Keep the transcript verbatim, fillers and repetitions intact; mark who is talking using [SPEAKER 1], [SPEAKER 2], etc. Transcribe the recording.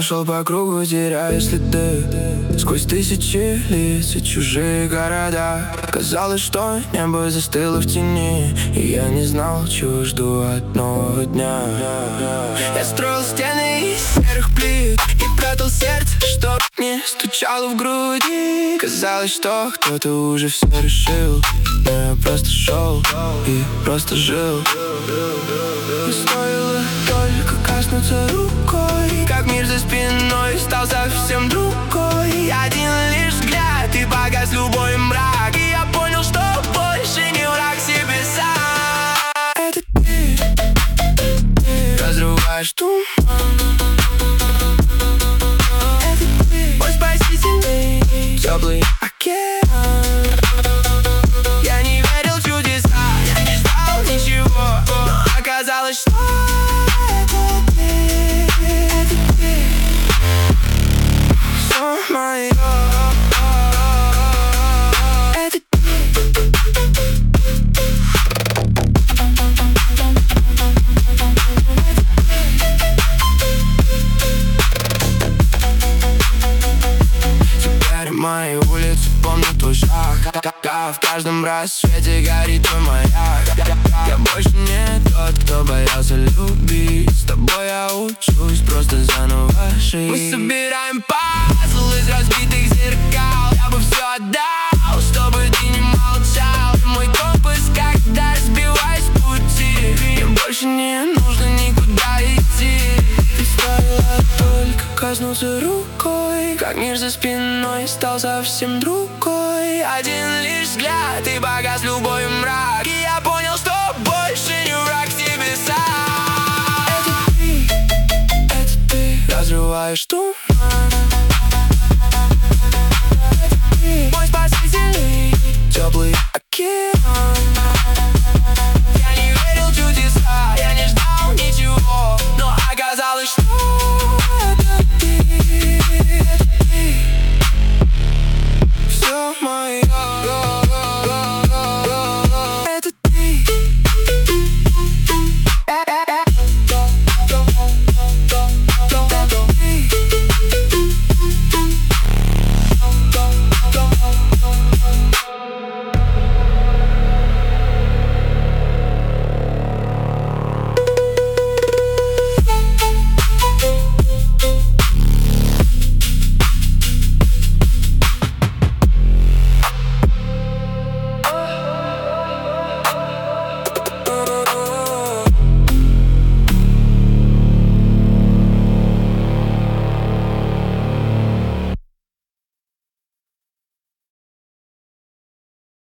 [SPEAKER 1] шел по кругу, теряя следы сквозь тысячи лиц и чужие города. Казалось, что небо застыло в тени, и я не знал, чего жду от нового дня. Я строил стены из серых плит и прятал сердце, чтоб не стучало в груди. Казалось, что кто-то уже все решил, но я просто шел и просто жил. И стоило только коснуться рукой, как мир за спиной стал совсем другой. Один лишь взгляд, и погас любой мрак, и я понял, что больше не враг себе сам. Это ты, ты разрываешь туман. Это ты, мой спасительный теплый океан. Я не верил в чудеса, я не ждал ничего, но оказалось, что это ты, это ты, все мое. Это ты. Теперь мои улицы помнят твой шаг, в каждом рассвете горит твой маяк. Я больше не тот, кто боялся любить. С тобой я учусь просто заново жить. Мы собираем пазл из разбитых зеркал. Я бы все отдал, чтобы ты не молчал. Ты мой компас, когда сбиваюсь с пути. Мне больше не нужно никуда идти. Ты стоило только коснуться рукой, как мир за спиной стал совсем другой. Один лишь взгляд, и погас любой мрак, и я понял, что больше не враг себе сам. Это ты, это ты разрываешь туман. Это ты, мой спасительный теплый океан.